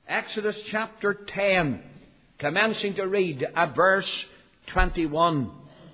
Exodus chapter 10, commencing to read at verse 21.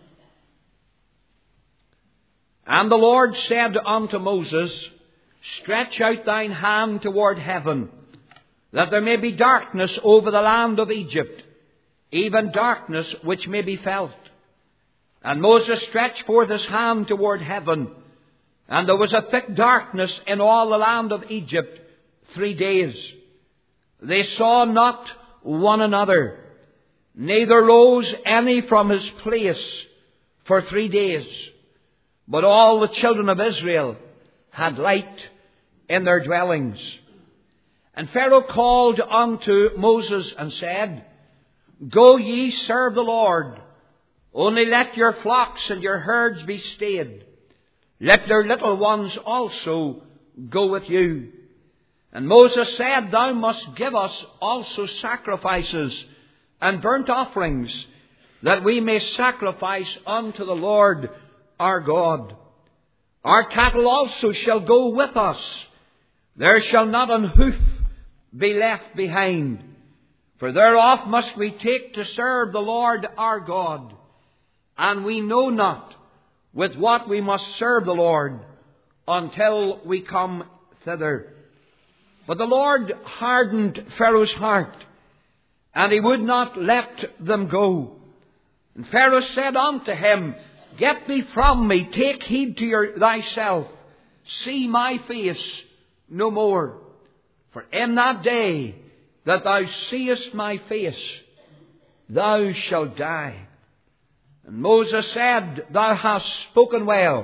And the Lord said unto Moses, Stretch out thine hand toward heaven, that there may be darkness over the land of Egypt, even darkness which may be felt. And Moses stretched forth his hand toward heaven, and there was a thick darkness in all the land of Egypt 3 days. They saw not one another, neither rose any from his place for 3 days. But all the children of Israel had light in their dwellings. And Pharaoh called unto Moses and said, Go ye serve the Lord, only let your flocks and your herds be stayed. Let their little ones also go with you. And Moses said, Thou must give us also sacrifices and burnt offerings, that we may sacrifice unto the Lord our God. Our cattle also shall go with us. There shall not an hoof be left behind. For thereof must we take to serve the Lord our God. And we know not with what we must serve the Lord until we come thither. But the Lord hardened Pharaoh's heart, and he would not let them go. And Pharaoh said unto him, Get thee from me, take heed to thyself, see my face no more. For in that day that thou seest my face, thou shalt die. And Moses said, Thou hast spoken well.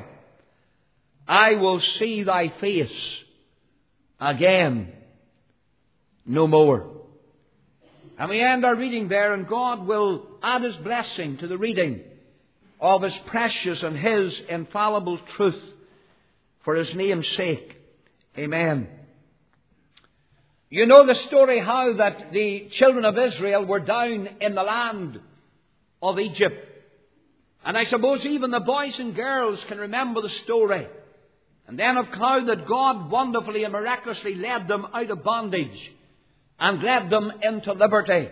I will see thy face again no more. And we end our reading there, and God will add His blessing to the reading of His precious and His infallible truth for His name's sake. Amen. You know the story how that the children of Israel were down in the land of Egypt. And I suppose even the boys and girls can remember the story. And then of how that God wonderfully and miraculously led them out of bondage and led them into liberty.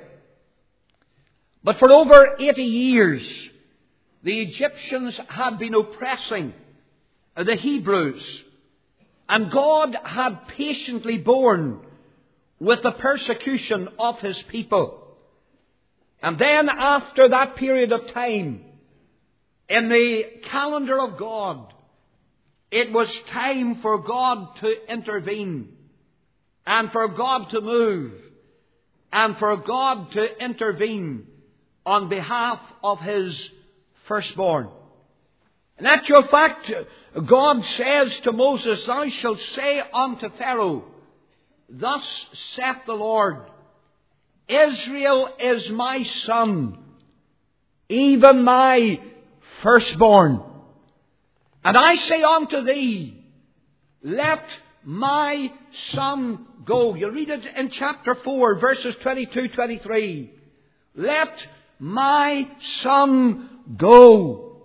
But for over 80 years, the Egyptians had been oppressing the Hebrews. And God had patiently borne with the persecution of His people. And then after that period of time, in the calendar of God, it was time for God to intervene, and for God to move, and for God to intervene on behalf of His firstborn. In actual fact, God says to Moses, Thou shalt say unto Pharaoh, Thus saith the Lord, Israel is my son, even my firstborn. And I say unto thee, Let my son go. You read it in chapter 4, verses 22-23. Let my son go.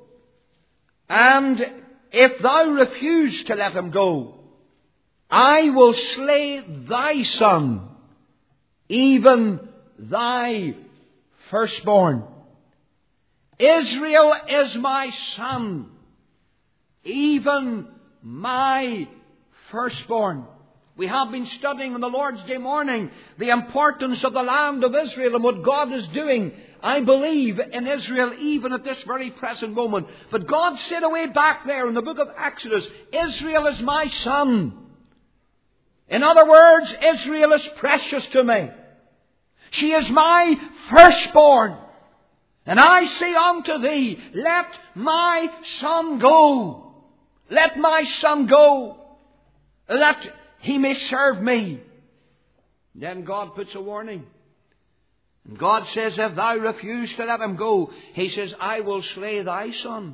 And if thou refuse to let him go, I will slay thy son, even thy firstborn. Israel is my son, even my firstborn. We have been studying on the Lord's Day morning the importance of the land of Israel and what God is doing, I believe, in Israel even at this very present moment. But God said away back there in the book of Exodus, Israel is my son. In other words, Israel is precious to me. She is my firstborn. And I say unto thee, let my son go. Let my son go, that he may serve me. Then God puts a warning. And God says, if thou refuse to let him go, He says, I will slay thy son,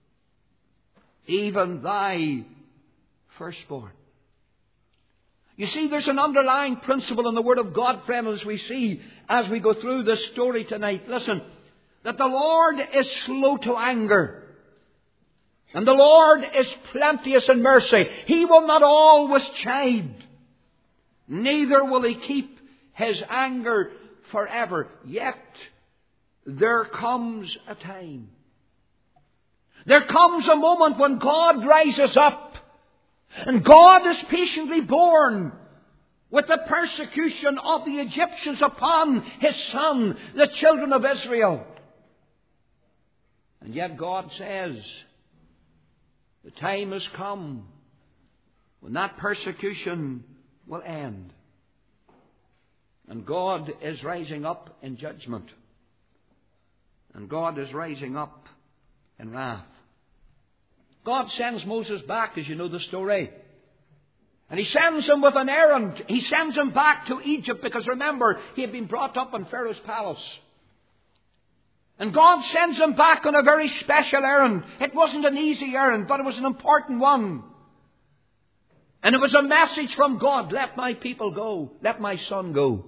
even thy firstborn. You see, there's an underlying principle in the Word of God, friend, as we see as we go through this story tonight. Listen, that the Lord is slow to anger. And the Lord is plenteous in mercy. He will not always chide. Neither will He keep His anger forever. Yet there comes a time. There comes a moment when God rises up, and God is patiently borne with the persecution of the Egyptians upon His Son, the children of Israel. And yet God says, the time has come when that persecution will end. And God is rising up in judgment. And God is rising up in wrath. God sends Moses back, as you know the story. And He sends him with an errand. He sends him back to Egypt because, remember, he had been brought up in Pharaoh's palace. And God sends him back on a very special errand. It wasn't an easy errand, but it was an important one. And it was a message from God. Let my people go. Let my son go.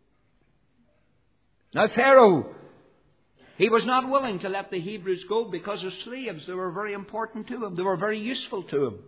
Now Pharaoh, he was not willing to let the Hebrews go because as slaves they were very important to him. They were very useful to him.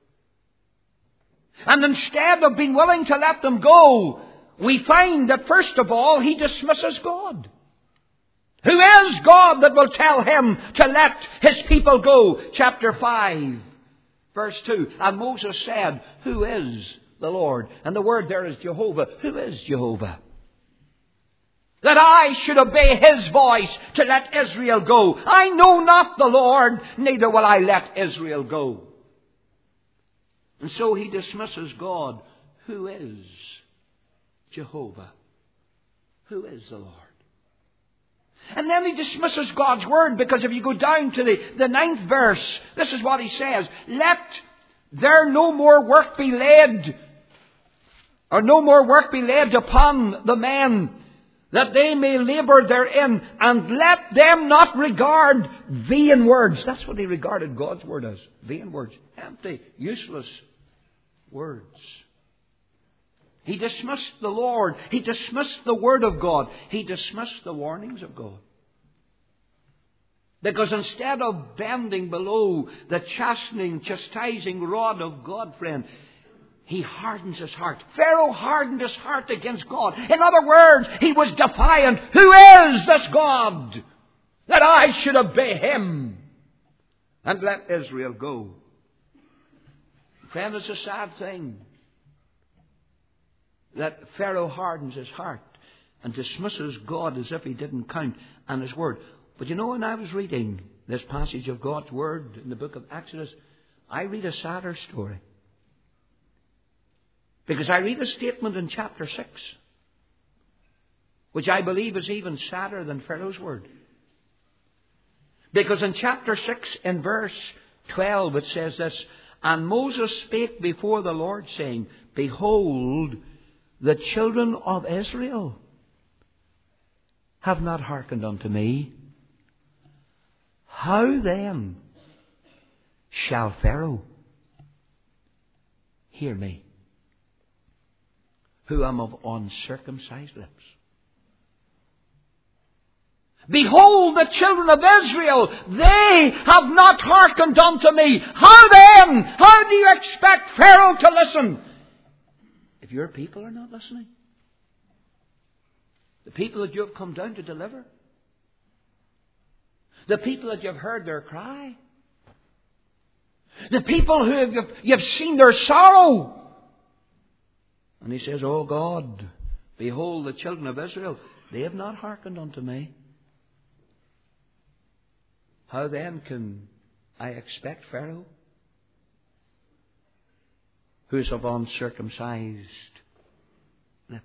And instead of being willing to let them go, we find that first of all he dismisses God. Who is God that will tell him to let his people go? Chapter 5, verse 2. And Moses said, who is the Lord? And the word there is Jehovah. Who is Jehovah? That I should obey His voice to let Israel go. I know not the Lord, neither will I let Israel go. And so he dismisses God. Who is Jehovah? Who is the Lord? And then he dismisses God's word, because if you go down to the 9th verse, this is what he says. Let there no more work be laid, or no more work be laid upon the men, that they may labor therein, and let them not regard vain words. That's what he regarded God's word as. Vain words. Empty, useless words. He dismissed the Lord. He dismissed the word of God. He dismissed the warnings of God. Because instead of bending below the chastising rod of God, friend, he hardens his heart. Pharaoh hardened his heart against God. In other words, he was defiant. Who is this God that I should obey Him and let Israel go? Friend, it's a sad thing that Pharaoh hardens his heart and dismisses God as if He didn't count and His word. But you know, when I was reading this passage of God's word in the book of Exodus, I read a sadder story. Because I read a statement in chapter 6, which I believe is even sadder than Pharaoh's word. Because in chapter 6, in verse 12, it says this, and Moses spake before the Lord, saying, behold, the children of Israel have not hearkened unto me. How then shall Pharaoh hear me, who am of uncircumcised lips? Behold, the children of Israel, they have not hearkened unto me. How then? How do you expect Pharaoh to listen if your people are not listening? The people that you have come down to deliver? The people that you have heard their cry? The people who you've seen their sorrow? And he says, oh God, behold, the children of Israel, they have not hearkened unto me. How then can I expect Pharaoh, who is of uncircumcised lips?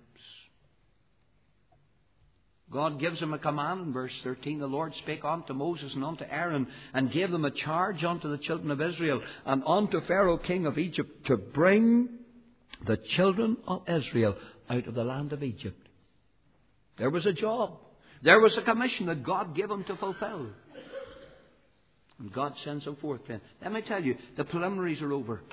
God gives him a command in verse 13. The Lord spake unto Moses and unto Aaron, and gave them a charge unto the children of Israel, and unto Pharaoh king of Egypt, to bring the children of Israel out of the land of Egypt. There was a job. There was a commission that God gave him to fulfill. And God sends them forth. Let me tell you, the preliminaries are over.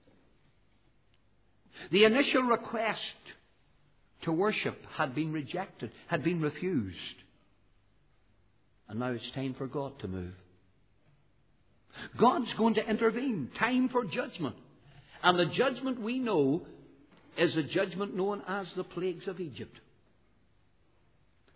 The initial request to worship had been rejected, had been refused. And now it's time for God to move. God's going to intervene. Time for judgment. And the judgment we know is the judgment known as the plagues of Egypt.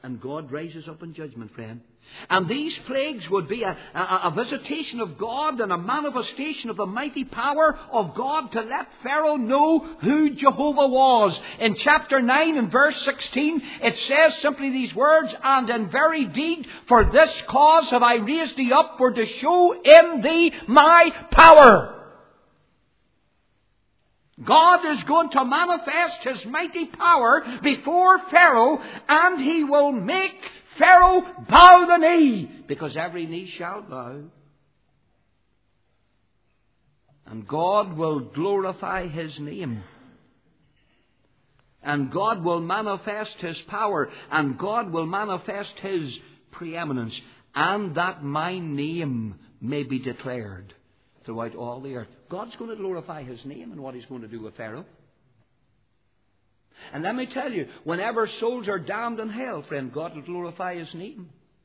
And God rises up in judgment, friend. And these plagues would be a visitation of God and a manifestation of the mighty power of God to let Pharaoh know who Jehovah was. In chapter 9 and verse 16, it says simply these words, "And in very deed, for this cause have I raised thee up, for to show in thee my power." God is going to manifest His mighty power before Pharaoh, and He will make Pharaoh bow the knee, because every knee shall bow. And God will glorify His name. And God will manifest His power, and God will manifest His preeminence, and that my name may be declared throughout all the earth. God's going to glorify His name and what He's going to do with Pharaoh. And let me tell you, whenever souls are damned in hell, friend, God will glorify His name.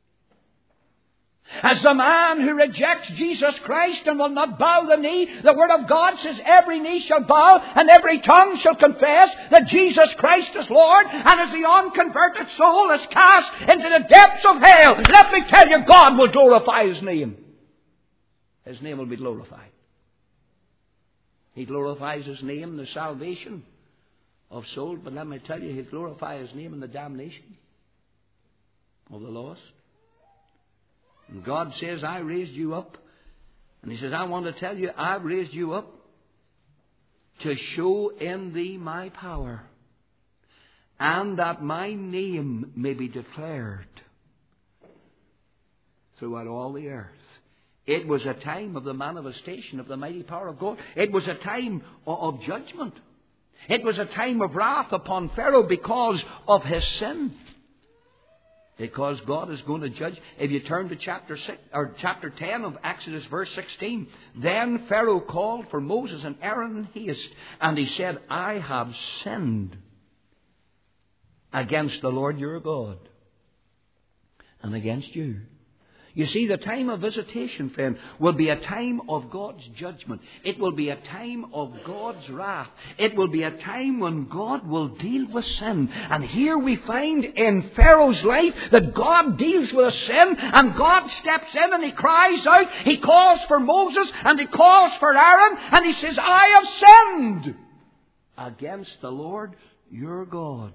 As the man who rejects Jesus Christ and will not bow the knee, the Word of God says every knee shall bow and every tongue shall confess that Jesus Christ is Lord. And as the unconverted soul is cast into the depths of hell, let me tell you, God will glorify His name. His name will be glorified. He glorifies His name in the salvation of souls, but let me tell you, He'll glorify His name in the damnation of the lost. And God says, I raised you up. And He says, I want to tell you, I've raised you up to show in thee my power, and that my name may be declared throughout all the earth. It was a time of the manifestation of the mighty power of God. It was a time of judgment. It was a time of wrath upon Pharaoh because of his sin. Because God is going to judge. If you turn to chapter 10 of Exodus, verse 16, then Pharaoh called for Moses and Aaron in haste, and he said, I have sinned against the Lord your God and against you. You see, the time of visitation, friend, will be a time of God's judgment. It will be a time of God's wrath. It will be a time when God will deal with sin. And here we find in Pharaoh's life that God deals with a sin, and God steps in and He cries out. He calls for Moses and He calls for Aaron, and He says, I have sinned against the Lord your God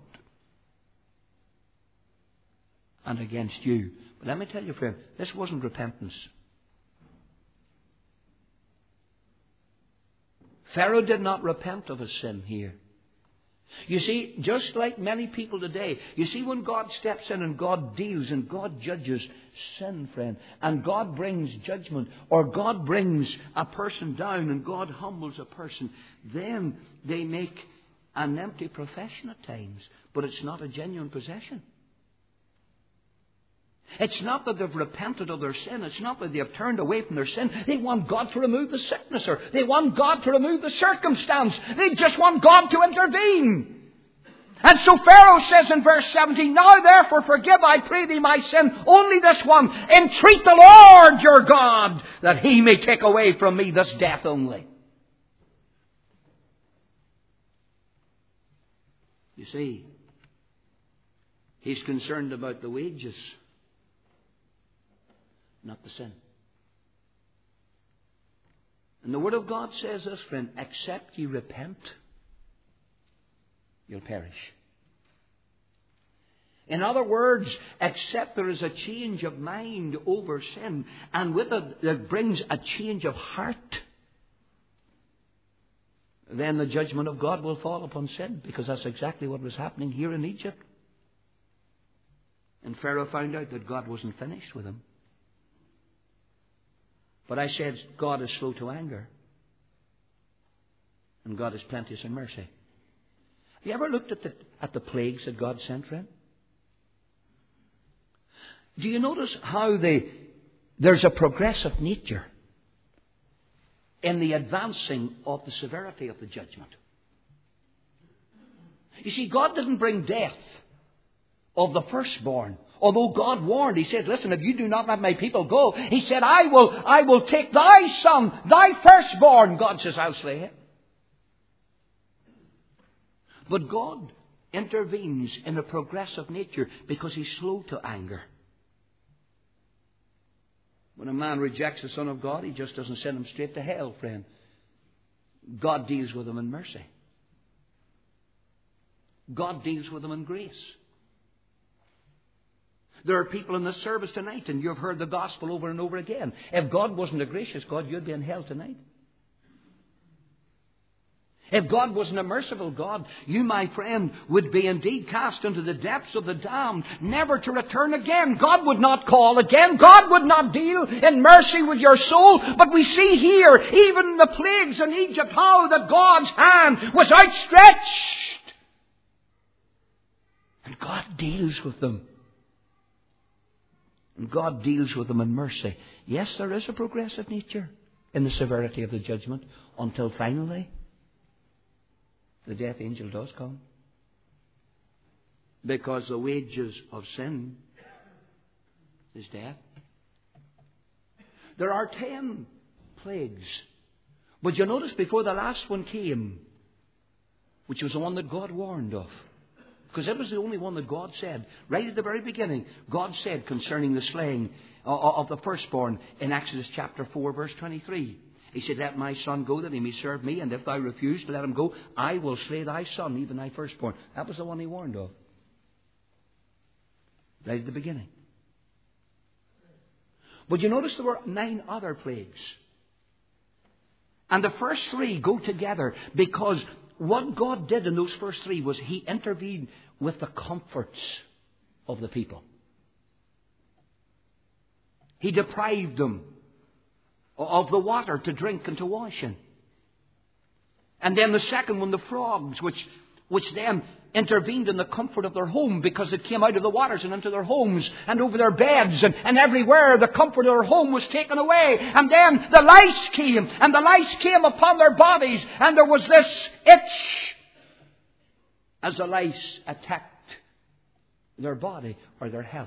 and against you. But let me tell you, friend, this wasn't repentance. Pharaoh did not repent of his sin here. You see, just like many people today, you see, when God steps in and God deals and God judges sin, friend, and God brings judgment, or God brings a person down and God humbles a person, then they make an empty profession at times, but it's not a genuine possession. It's not that they've repented of their sin. It's not that they've turned away from their sin. They want God to remove the sickness, or they want God to remove the circumstance. They just want God to intervene. And so Pharaoh says in verse 17, Now therefore forgive, I pray thee, my sin, only this one. Entreat the Lord your God, that He may take away from me this death only. You see, He's concerned about the wages, not the sin. And the Word of God says this, friend, except ye repent, you'll perish. In other words, except there is a change of mind over sin, and with it that brings a change of heart, then the judgment of God will fall upon sin, because that's exactly what was happening here in Egypt. And Pharaoh found out that God wasn't finished with him. But I said, God is slow to anger, and God is plenteous in mercy. Have you ever looked at the plagues that God sent, friend? Do you notice how there's a progressive nature in the advancing of the severity of the judgment? You see, God didn't bring death of the firstborn. Although God warned, He said, listen, if you do not let my people go, He said, I will take thy son, thy firstborn. God says, I'll slay him. But God intervenes in a progressive nature because He's slow to anger. When a man rejects the Son of God, He just doesn't send him straight to hell, friend. God deals with him in mercy. God deals with him in grace. There are people in this service tonight, and you've heard the gospel over and over again. If God wasn't a gracious God, you'd be in hell tonight. If God wasn't a merciful God, you, my friend, would be indeed cast into the depths of the damned, never to return again. God would not call again. God would not deal in mercy with your soul. But we see here, even in the plagues in Egypt, how that God's hand was outstretched. And God deals with them. And God deals with them in mercy. Yes, there is a progressive nature in the severity of the judgment until finally the death angel does come. Because the wages of sin is death. There are 10 plagues. But you notice before the last one came, which was the one that God warned of, because it was the only one that God said, right at the very beginning, God said concerning the slaying of the firstborn in Exodus chapter 4, verse 23. He said, let my son go that he may serve me, and if thou refuse to let him go, I will slay thy son, even thy firstborn. That was the one He warned of. Right at the beginning. But you notice there were 9 other plagues. And the first 3 go together because what God did in those first 3 was He intervened with the comforts of the people. He deprived them of the water to drink and to wash in. And then the second one, the frogs, which then intervened in the comfort of their home because it came out of the waters and into their homes and over their beds and everywhere the comfort of their home was taken away. And then the lice came, and the lice came upon their bodies, and there was this itch as the lice attacked their body or their health.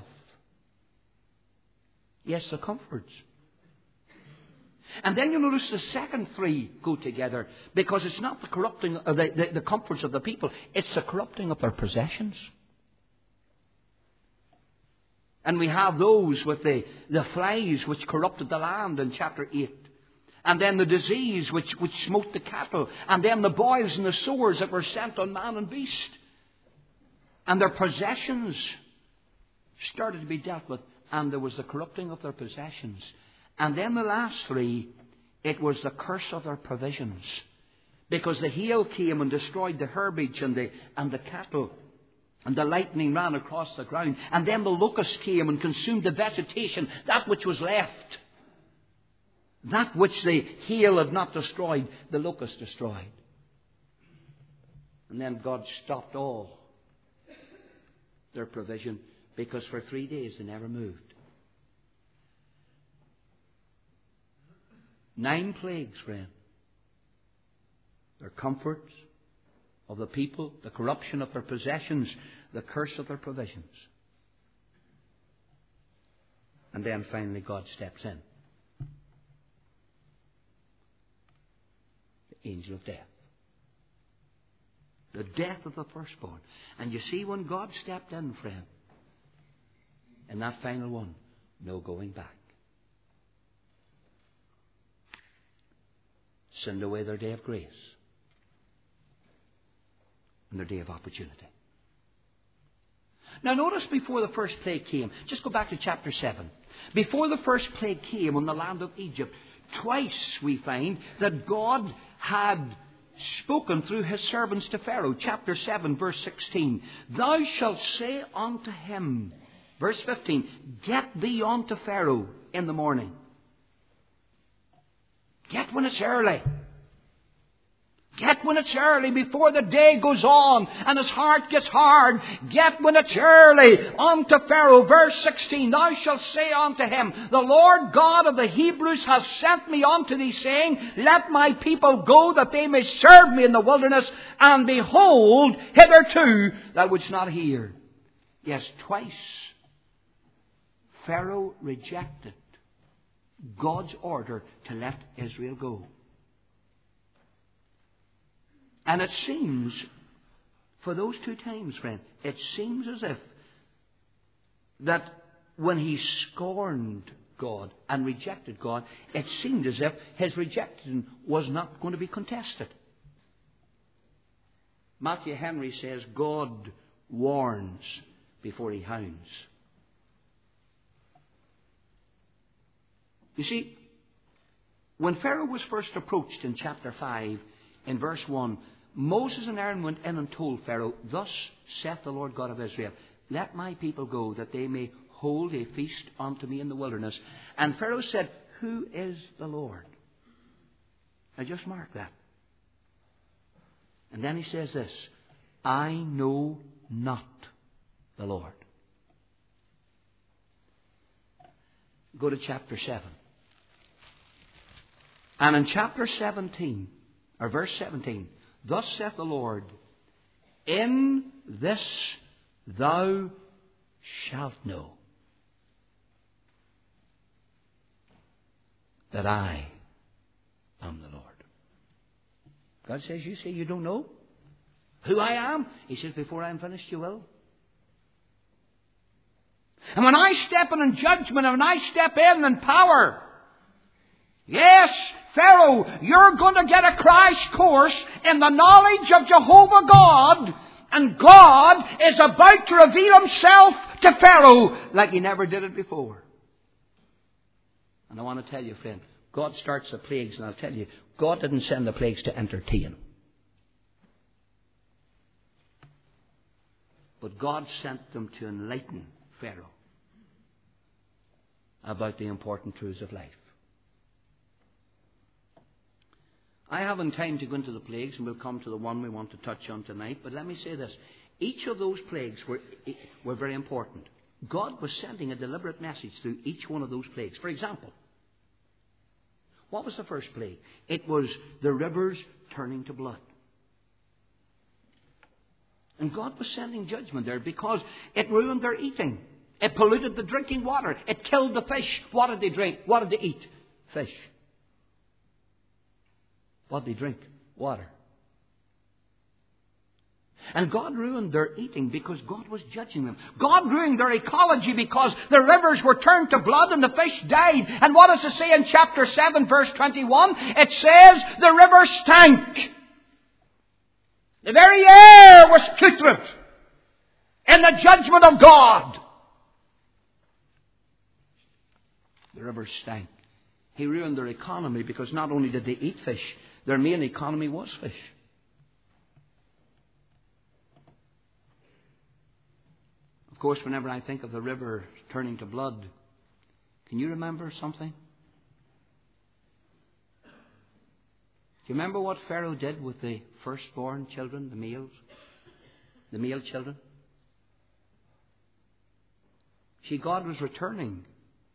Yes, the comforts. And then you notice the second 3 go together because it's not the corrupting of the comforts of the people, it's the corrupting of their possessions. And we have those with the flies which corrupted the land in chapter 8. And then the disease which smote the cattle. And then the boils and the sores that were sent on man and beast. And their possessions started to be dealt with. And there was the corrupting of their possessions. And then the last 3, it was the curse of their provisions. Because the hail came and destroyed the herbage and the cattle. And the lightning ran across the ground. And then the locust came and consumed the vegetation, that which was left. That which the hail had not destroyed, the locust destroyed. And then God stopped all their provision because for 3 days they never moved. 9 plagues, friend. Their comforts of the people, the corruption of their possessions, the curse of their provisions. And then finally God steps in. The angel of death. The death of the firstborn. And you see, when God stepped in, friend, in that final one, no going back. Send away their day of grace and their day of opportunity. Now notice before the first plague came, just go back to chapter 7. Before the first plague came on the land of Egypt, twice we find that God had spoken through His servants to Pharaoh. Chapter 7, verse 16. Thou shalt say unto him, verse 15, get thee unto Pharaoh in the morning. Get when it's early. Get when it's early before the day goes on and his heart gets hard. Get when it's early unto Pharaoh. Verse 16. Thou shalt say unto him, the Lord God of the Hebrews has sent me unto thee, saying, let my people go that they may serve me in the wilderness. And behold, hitherto thou wouldst not hear. Yes, twice Pharaoh rejected God's order to let Israel go. And it seems for those two times, friend, it seems as if that when he scorned God and rejected God, it seemed as if his rejection was not going to be contested. Matthew Henry says, God warns before he hounds. You see, when Pharaoh was first approached in chapter 5, in verse 1, Moses and Aaron went in and told Pharaoh, Thus saith the Lord God of Israel, Let my people go, that they may hold a feast unto me in the wilderness. And Pharaoh said, Who is the Lord? Now just mark that. And then he says this, I know not the Lord. Go to chapter 7. And in chapter 17, or verse 17, Thus saith the Lord, In this thou shalt know that I am the Lord. God says, you say you don't know who I am? He says, before I am finished, you will. And when I step in judgment, and when I step in power, yes, Pharaoh, you're going to get a crash course in the knowledge of Jehovah God. And God is about to reveal himself to Pharaoh like he never did it before. And I want to tell you, friend, God starts the plagues, and I'll tell you, God didn't send the plagues to entertain. But God sent them to enlighten Pharaoh about the important truths of life. I haven't time to go into the plagues, and we'll come to the one we want to touch on tonight. But let me say this. Each of those plagues were very important. God was sending a deliberate message through each one of those plagues. For example, what was the first plague? It was the rivers turning to blood. And God was sending judgment there because it ruined their eating. It polluted the drinking water. It killed the fish. What did they drink? What did they eat? Fish. What did they drink? Water. And God ruined their eating because God was judging them. God ruined their ecology because the rivers were turned to blood and the fish died. And what does it say in chapter 7, verse 21? It says the river stank. The very air was putrid in the judgment of God. The river stank. He ruined their economy because not only did they eat fish, their main economy was fish. Of course, whenever I think of the river turning to blood, can you remember something? Do you remember what Pharaoh did with the firstborn children, the male children? See, God was returning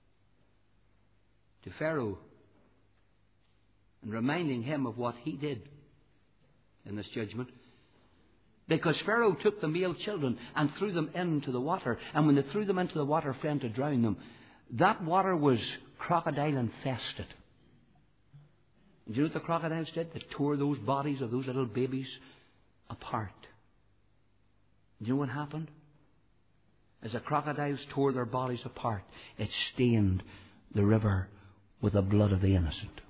to Pharaoh and reminding him of what he did in this judgment. Because Pharaoh took the male children and threw them into the water. And when they threw them into the water, friend, to drown them, that water was crocodile infested. And do you know what the crocodiles did? They tore those bodies of those little babies apart. Do you know what happened? As the crocodiles tore their bodies apart, it stained the river with the blood of the innocent.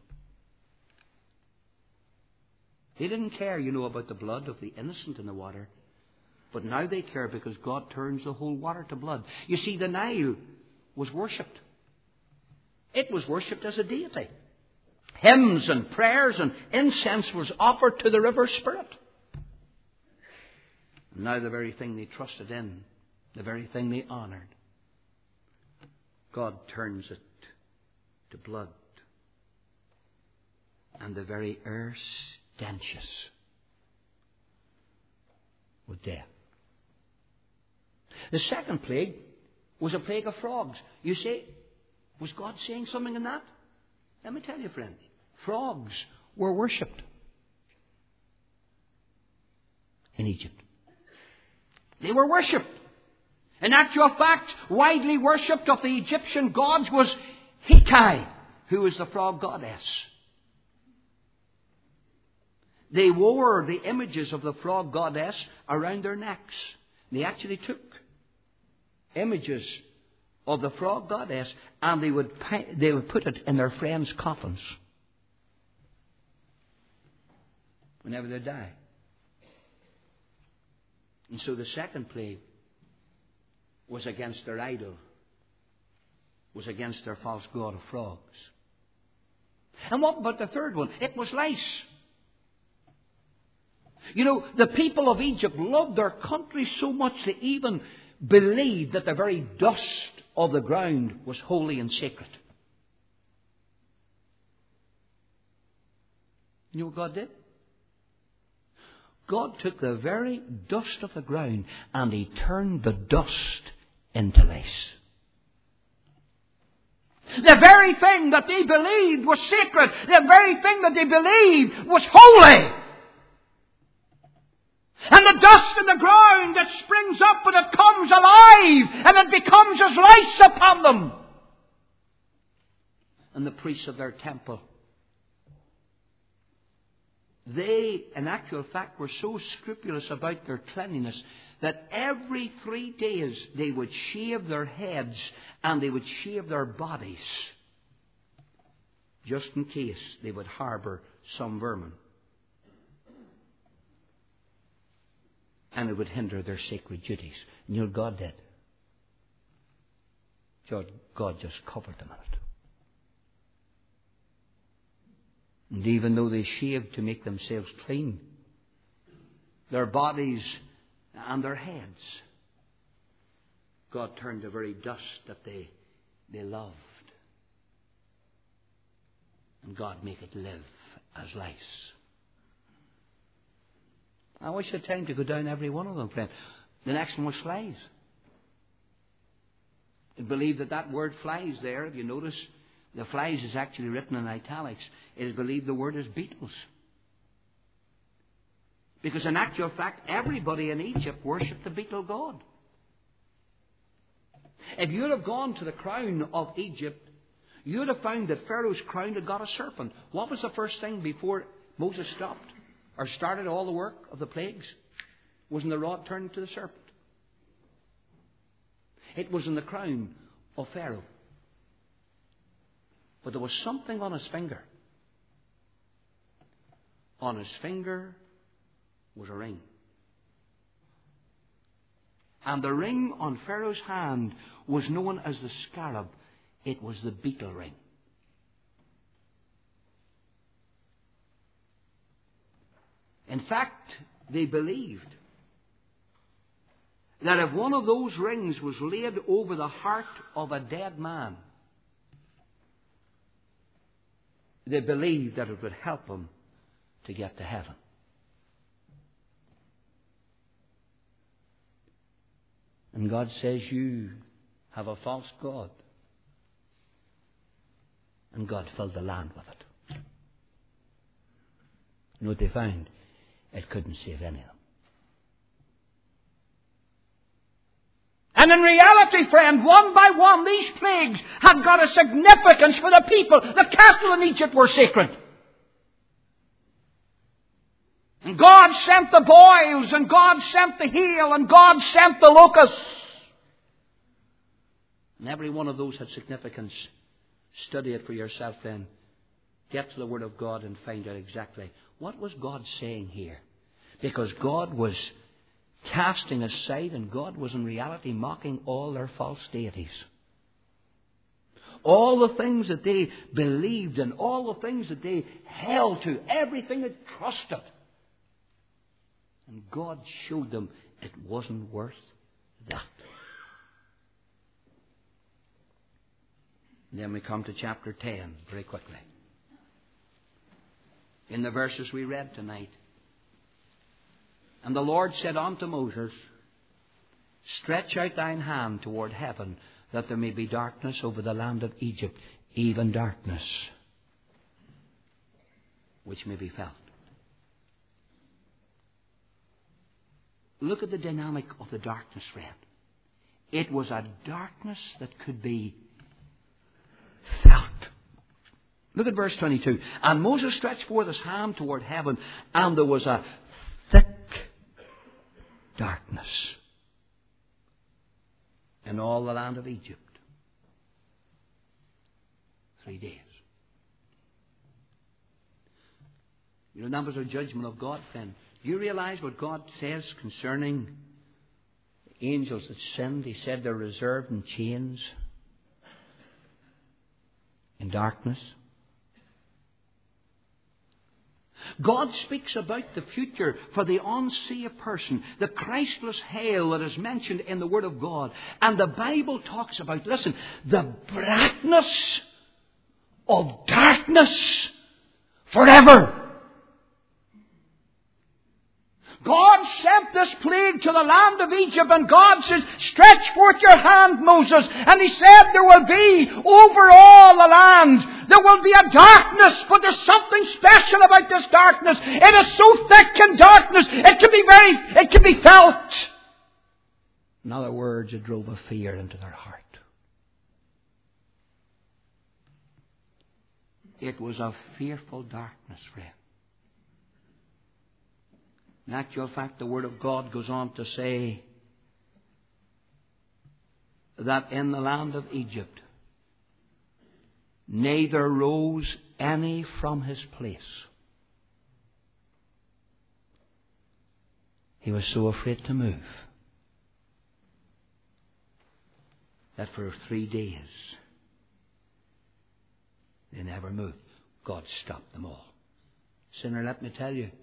They didn't care, about the blood of the innocent in the water. But now they care because God turns the whole water to blood. You see, the Nile was worshipped. It was worshipped as a deity. Hymns and prayers and incense was offered to the river spirit. And now the very thing they trusted in, the very thing they honoured, God turns it to blood. And the very air stenches with death. The second plague was a plague of frogs. You say, was God saying something in that? Let me tell you, friend, frogs were worshipped in Egypt. They were worshipped. In actual fact, widely worshipped of the Egyptian gods was Heki, who was the frog goddess. They wore the images of the frog goddess around their necks. They actually took images of the frog goddess and they would put it in their friends' coffins whenever they die. And so the second plague was against their idol, was against their false god of frogs. And what about the third one? It was lice. You know, the people of Egypt loved their country so much they even believed that the very dust of the ground was holy and sacred. You know what God did? God took the very dust of the ground and He turned the dust into lice. The very thing that they believed was sacred, the very thing that they believed was holy. And the dust in the ground that springs up and it comes alive and it becomes as lice upon them. And the priests of their temple, they, in actual fact, were so scrupulous about their cleanliness that every 3 days they would shave their heads and they would shave their bodies just in case they would harbour some vermin. And it would hinder their sacred duties. And you know what God did? God just covered them in it. And even though they shaved to make themselves clean, their bodies and their heads, God turned the very dust that they loved. And God made it live as lice. I wish I had time to go down every one of them, friend. The next one was flies. I believe that word flies there, if you notice, the flies is actually written in italics. It is believed the word is beetles. Because in actual fact, everybody in Egypt worshipped the beetle god. If you would have gone to the crown of Egypt, you would have found that Pharaoh's crown had got a serpent. What was the first thing before Moses stopped or started all the work of the plagues? Wasn't the rod turned to the serpent? It was in the crown of Pharaoh. But there was something on his finger. On his finger was a ring. And the ring on Pharaoh's hand was known as the scarab. It was the beetle ring. In fact, they believed that if one of those rings was laid over the heart of a dead man, they believed that it would help him to get to heaven. And God says, you have a false god. And God filled the land with it. You know what they found? It couldn't save any of them. And in reality, friend, one by one, these plagues had got a significance for the people. The cattle in Egypt were sacred. And God sent the boils, and God sent the hail, and God sent the locusts. And every one of those had significance. Study it for yourself then. Get to the Word of God and find out exactly what was God saying here. Because God was casting aside, and God was in reality mocking all their false deities. All the things that they believed in, all the things that they held to, everything they trusted. And God showed them it wasn't worth that. Then we come to chapter 10 very quickly. In the verses we read tonight. And the Lord said unto Moses, stretch out thine hand toward heaven, that there may be darkness over the land of Egypt, even darkness, which may be felt. Look at the dynamic of the darkness, friend. It was a darkness that could be felt. Look at verse 22. And Moses stretched forth his hand toward heaven, and there was a thick darkness in all the land of Egypt. 3 days. You know, that was a judgment of God, friend. Do you realize what God says concerning the angels that sinned? He said they're reserved in chains, in darkness. God speaks about the future for the unsaved person, the Christless hell that is mentioned in the Word of God. And the Bible talks about, listen, the blackness of darkness forever. God sent this plague to the land of Egypt, and God says, stretch forth your hand, Moses. And he said there will be over all the land, there will be a darkness, but there's something special about this darkness. It is so thick in darkness, it can be felt. In other words, it drove a fear into their heart. It was a fearful darkness, friend. In actual fact, the Word of God goes on to say that in the land of Egypt, neither rose any from his place. He was so afraid to move that for 3 days they never moved. God stopped them all. Sinner, let me tell you,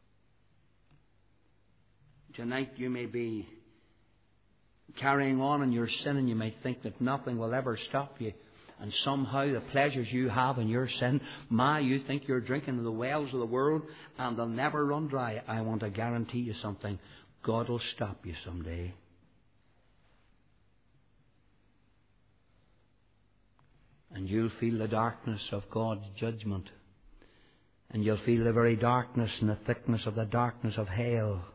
tonight you may be carrying on in your sin, and you might think that nothing will ever stop you. And somehow the pleasures you have in your sin, you think you're drinking the wells of the world and they'll never run dry. I want to guarantee you something. God will stop you someday. And you'll feel the darkness of God's judgment. And you'll feel the very darkness and the thickness of the darkness of hell.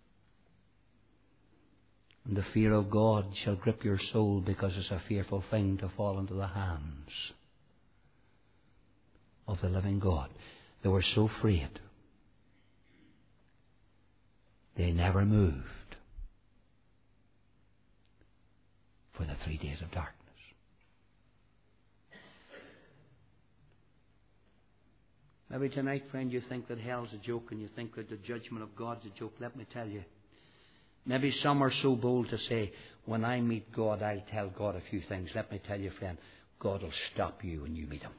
And the fear of God shall grip your soul, because it's a fearful thing to fall into the hands of the living God. They were so afraid. They never moved for the 3 days of darkness. Maybe tonight, friend, you think that hell's a joke, and you think that the judgment of God's a joke. Let me tell you. Maybe some are so bold to say, when I meet God, I'll tell God a few things. Let me tell you, friend, God will stop you when you meet Him.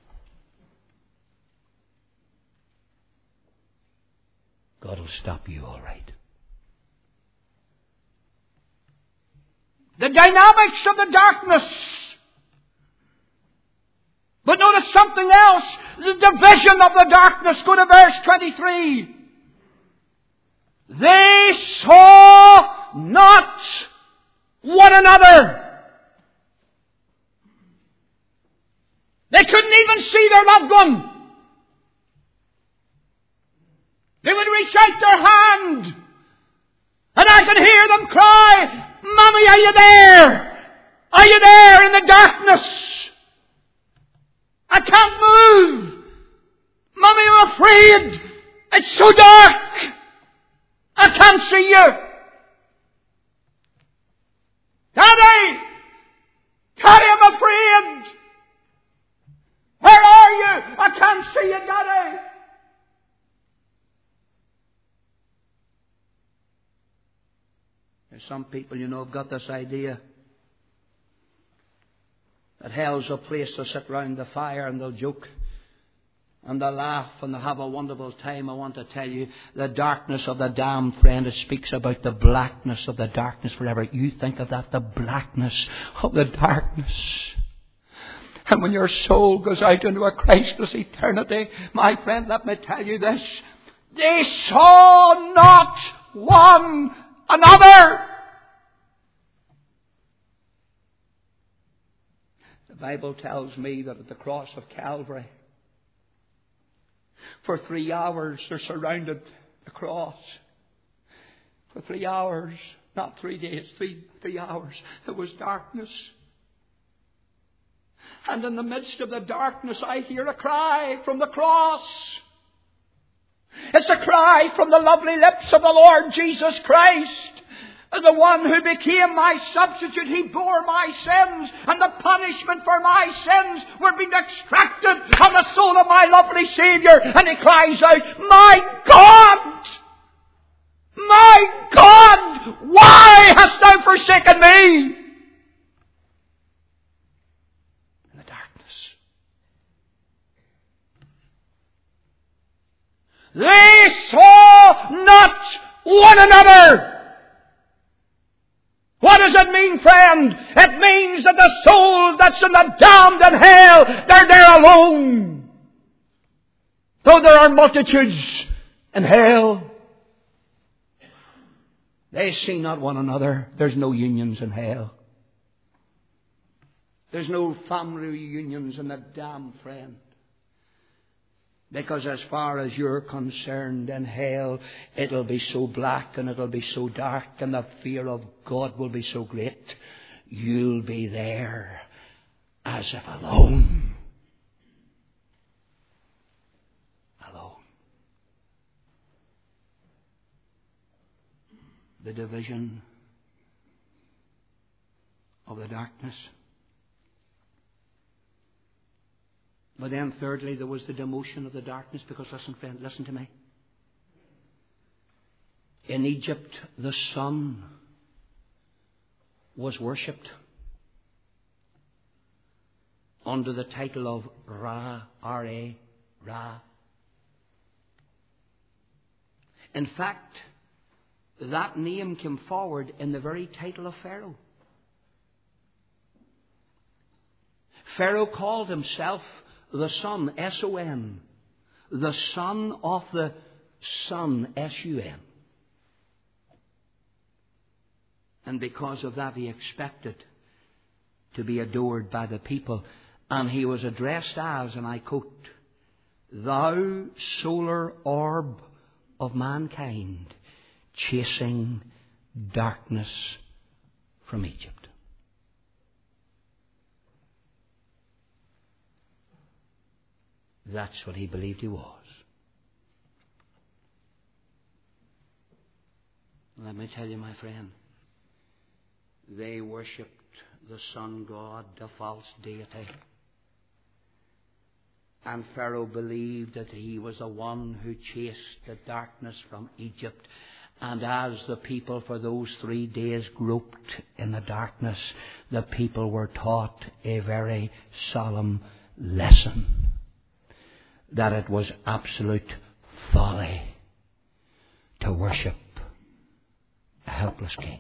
God will stop you all right. The dynamics of the darkness. But notice something else. The division of the darkness. Go to verse 23. They saw not one another. They couldn't even see their loved one. They would reach out their hand, and I could hear them cry, "Mommy, are you there? Are you there in the darkness? I can't move. Mommy, I'm afraid. It's so dark. I can't see you. Daddy! Daddy, I'm afraid. Where are you? I can't see you, Daddy." There's some people, have got this idea that hell's a place to sit round the fire and they'll joke and they'll laugh and they'll have a wonderful time. I want to tell you, the darkness of the damned, friend, it speaks about the blackness of the darkness forever. You think of that, the blackness of the darkness. And when your soul goes out into a Christless eternity, my friend, let me tell you this. They saw not one another. The Bible tells me that at the cross of Calvary, for 3 hours they're surrounded the cross. For 3 hours, not 3 days, 3 hours, there was darkness. And in the midst of the darkness, I hear a cry from the cross. It's a cry from the lovely lips of the Lord Jesus Christ. The one who became my substitute. He bore my sins, and the punishment for my sins were being extracted from the soul of my lovely Saviour. And he cries out, "My God! My God! Why hast thou forsaken me?" In the darkness. They saw not one another. What does it mean, friend? It means that the soul that's in the damned in hell, they're there alone. Though there are multitudes in hell, they see not one another. There's no unions in hell. There's no family reunions in the damned, friend. Because as far as you're concerned in hell, it'll be so black and it'll be so dark and the fear of God will be so great. You'll be there as if alone. Alone. The division of the darkness. But then thirdly, there was the demotion of the darkness, because listen, friend, listen to me. In Egypt, the sun was worshipped under the title of Ra, R-A, Ra. In fact, that name came forward in the very title of Pharaoh. Pharaoh called himself the Son, S-O-N, the Son of the Sun, S-U-N. And because of that, he expected to be adored by the people. And he was addressed as, and I quote, "Thou solar orb of mankind, chasing darkness from Egypt." That's what he believed he was. Let me tell you, my friend, they worshipped the sun god, a false deity. And Pharaoh believed that he was the one who chased the darkness from Egypt. And as the people for those 3 days groped in the darkness, the people were taught a very solemn lesson. That it was absolute folly to worship a helpless king.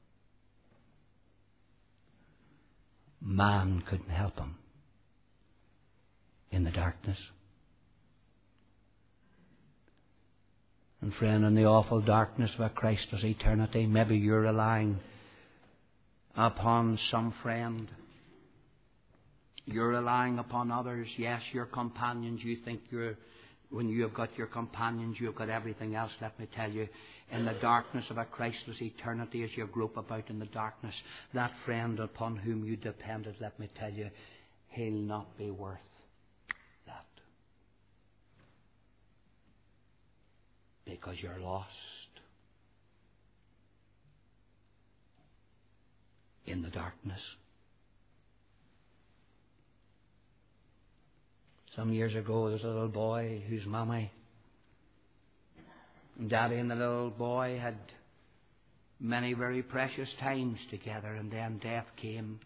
Man couldn't help him in the darkness. And friend, in the awful darkness of a Christless eternity, maybe you're relying upon some friend. You're relying upon others. Yes, your companions. You think when you have got your companions, you have got everything else. Let me tell you, in the darkness of a Christless eternity, as you grope about in the darkness, that friend upon whom you depended, let me tell you, he'll not be worth that. Because you're lost in the darkness. Some years ago, there was a little boy whose mommy and daddy and the little boy had many very precious times together, and then death came.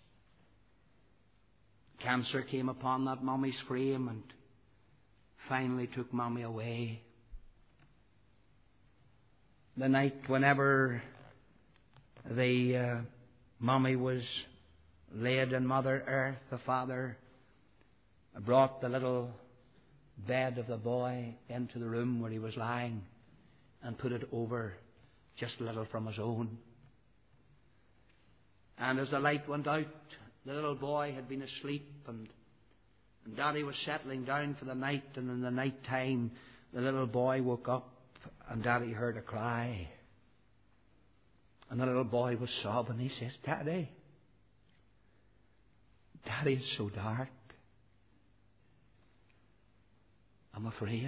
Cancer came upon that mommy's frame and finally took mommy away. The night whenever the mommy was laid in Mother Earth, the father brought the little bed of the boy into the room where he was lying and put it over just a little from his own. And as the light went out, the little boy had been asleep, and Daddy was settling down for the night, and in the night time the little boy woke up and Daddy heard a cry. And the little boy was sobbing. He says, Daddy, Daddy, it's so dark. I'm afraid.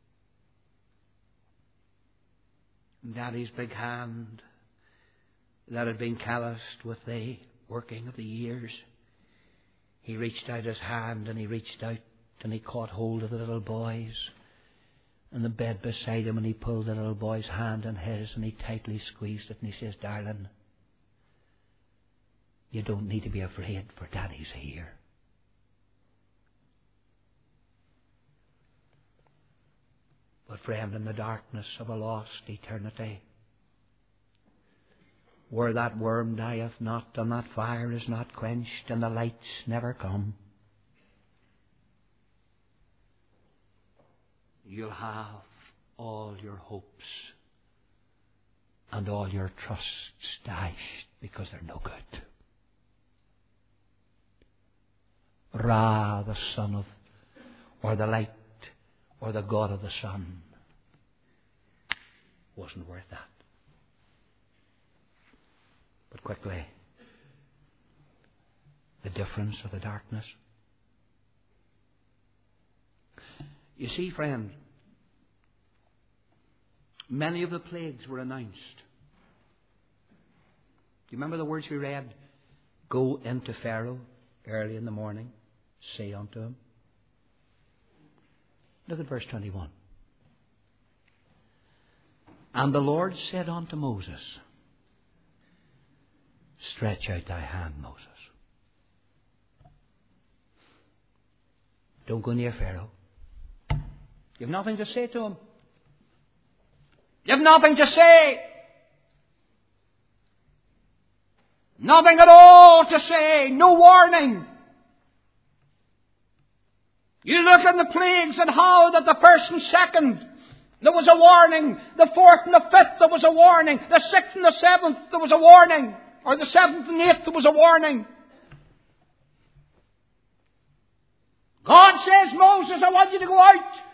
And Daddy's big hand that had been calloused with the working of the years, he reached out his hand and he reached out and he caught hold of the little boy's in the bed beside him, and he pulled the little boy's hand in his and he tightly squeezed it and he says, "Darling, you don't need to be afraid, for Daddy's here." But friend, in the darkness of a lost eternity, where that worm dieth not and that fire is not quenched and the lights never come, you'll have all your hopes and all your trusts dashed because they're no good. Ra, the son of, or the light, or the God of the sun, wasn't worth that. But quickly, the difference of the darkness. You see, friend, many of the plagues were announced. Do you remember the words we read? Go into Pharaoh early in the morning, say unto him. Look at verse 21. And the Lord said unto Moses, stretch out thy hand, Moses. Don't go near Pharaoh. You've nothing to say to him. You've nothing to say. Nothing at all to say. No warning. You look at the plagues and how that the first and second, there was a warning. The fourth and the fifth, there was a warning. The sixth and the seventh, there was a warning. Or the seventh and eighth, there was a warning. God says, Moses, I want you to go out.